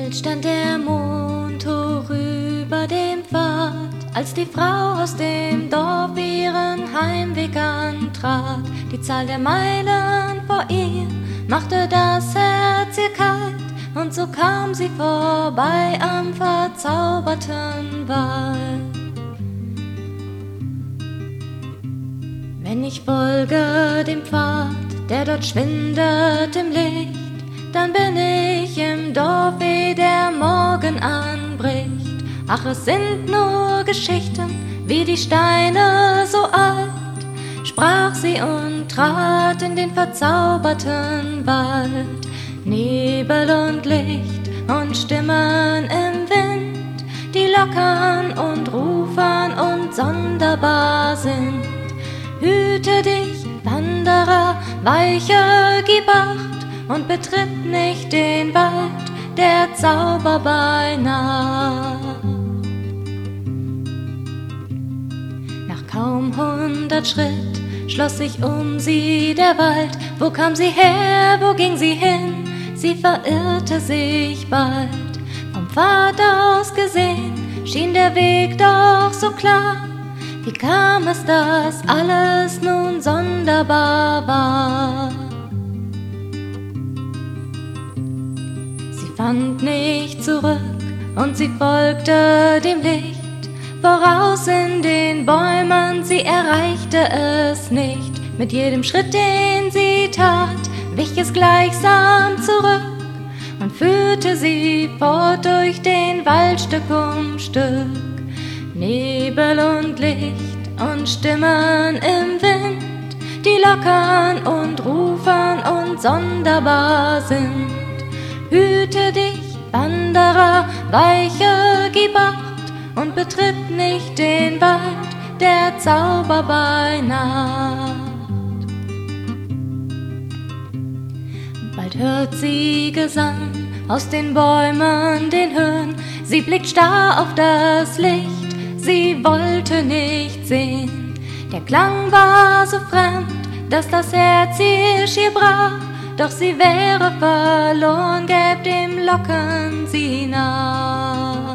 Still stand der Mond hoch über dem Pfad, als die Frau aus dem Dorf ihren Heimweg antrat. Die Zahl der Meilen vor ihr machte das Herz ihr kalt, und so kam sie vorbei am verzauberten Wald. Wenn ich folge dem Pfad, der dort schwindet im Licht, dann bin ich im Dorf, ehe der Morgen anbricht. Ach, es sind nur Geschichten, wie die Steine so alt, sprach sie und trat in den verzauberten Wald. Nebel und Licht und Stimmen im Wind, die lockern und rufen und sonderbar sind. Hüte dich, Wanderer, weiche, gib Acht und betritt nicht den Wald der Zauber bei Nacht. Nach kaum 100 Schritt schloss sich um sie der Wald. Wo kam sie her, wo ging sie hin? Sie verirrte sich bald. Vom Pfad aus gesehen schien der Weg doch so klar. Wie kam es, dass alles nun sonderbar war? Sie fand nicht zurück und sie folgte dem Licht. Voraus in den Bäumen, sie erreichte es nicht. Mit jedem Schritt, den sie tat, wich es gleichsam zurück und führte sie fort durch den Wald Stück um Stück. Nebel und Licht und Stimmen im Wind, die lockern und rufen und sonderbar sind. Hüte dich, Wanderer, weiche, gib Acht und betritt nicht den Wald der Zauber bei Nacht. Bald hört sie Gesang aus den Bäumen, den Höhen. Sie blickt starr auf das Licht, sie wollte nicht sehen. Der Klang war so fremd, dass das Herz ihr schier brach. Doch sie wäre verloren, gäb dem Locken sie nach.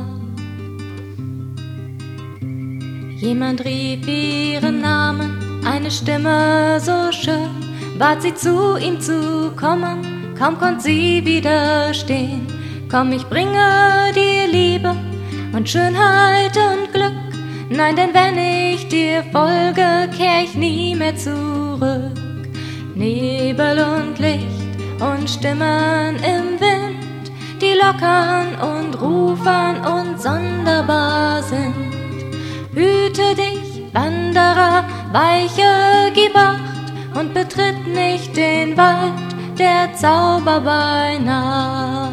Jemand rief ihren Namen, eine Stimme so schön, bat sie zu ihm zu kommen, kaum konnt sie widerstehen. Komm, ich bringe dir Liebe und Schönheit und Glück. Nein, denn wenn ich dir folge, kehr ich nie mehr zurück. Nebel und Licht und Stimmen im Wind, die lockern und rufen und sonderbar sind. Hüte dich, Wanderer, weiche, gib Acht und betritt nicht den Wald der Zauber bei Nacht.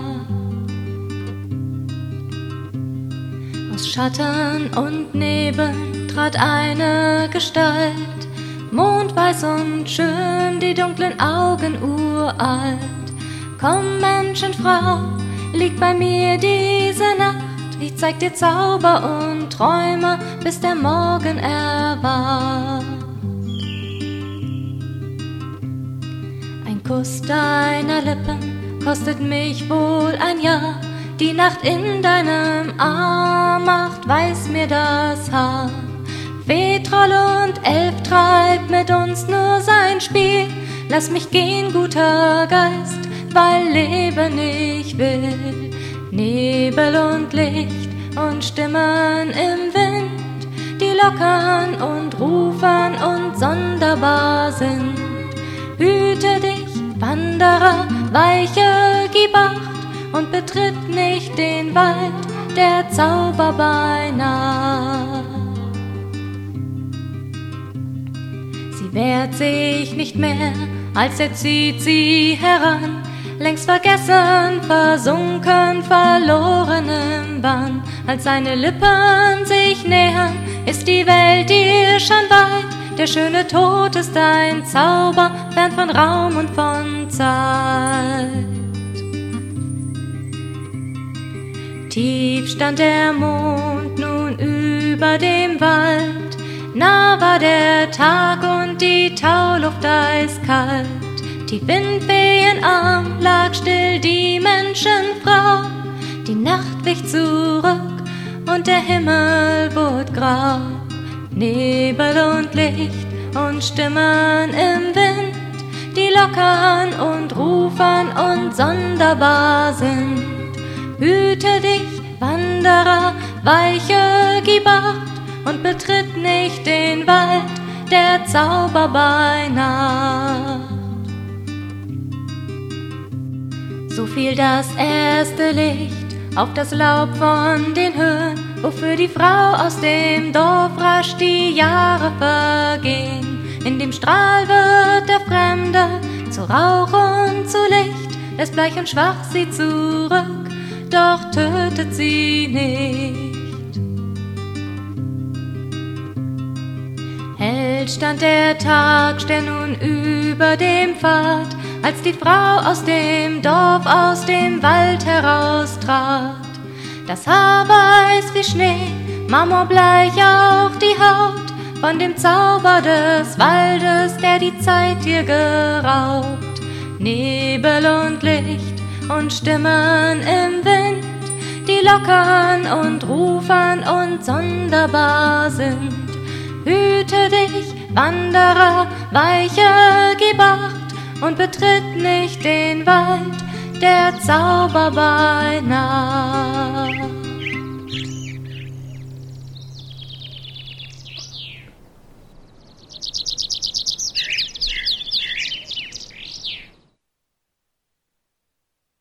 Aus Schatten und Nebel trat eine Gestalt, mondweiß und schön, die dunklen Augen uralt. Komm, Menschenfrau, lieg bei mir diese Nacht. Ich zeig dir Zauber und Träume, bis der Morgen erwacht. Ein Kuss deiner Lippen kostet mich wohl ein Jahr. Die Nacht in deinem Arm macht weiß mir das Haar. Fee, Troll und Elf treibt mit uns nur sein Spiel. Lass mich gehen, guter Geist, weil leben ich will. Nebel und Licht und Stimmen im Wind, die lockern und rufen und sonderbar sind. Hüte dich, Wanderer, weiche, gib Acht und betritt nicht den Wald der Zauber bei Nacht. Sie wehrt sich nicht mehr, als er zieht sie heran, längst vergessen, versunken, verloren im Bann. Als seine Lippen sich nähern, ist die Welt dir schon weit. Der schöne Tod ist ein Zauber, fern von Raum und von Zeit. Tief stand der Mond nun über dem Wald, nah war der Tag und die Tauluft eiskalt. Tief in Feenarm lag still die Menschenfrau, Die Nacht wich zurück und der Himmel wurde grau. Nebel und Licht und Stimmen im Wind, die lockern und rufen und sonderbar sind. Hüte dich, Wanderer, weiche, gib Acht und betritt nicht den Wald der Zauber bei Nacht. So fiel das erste Licht auf das Laub von den Höhen, wofür die Frau aus dem Dorf rasch die Jahre vergehen. In dem Strahl wird der Fremde zu Rauch und zu Licht, lässt bleich und schwach sie zurück, doch tötet sie nicht. Hell stand der Tagstern nun über dem Pfad, als die Frau aus dem Dorf, aus dem Wald heraustrat. Das Haar weiß wie Schnee, marmorbleich auch die Haut, von dem Zauber des Waldes, der die Zeit ihr geraubt. Nebel und Licht und Stimmen im Wind, die lockern und rufen und sonderbar sind. Hüte dich, Wanderer, weiche, gib Acht und betritt nicht den Wald der Zauber bei Nacht.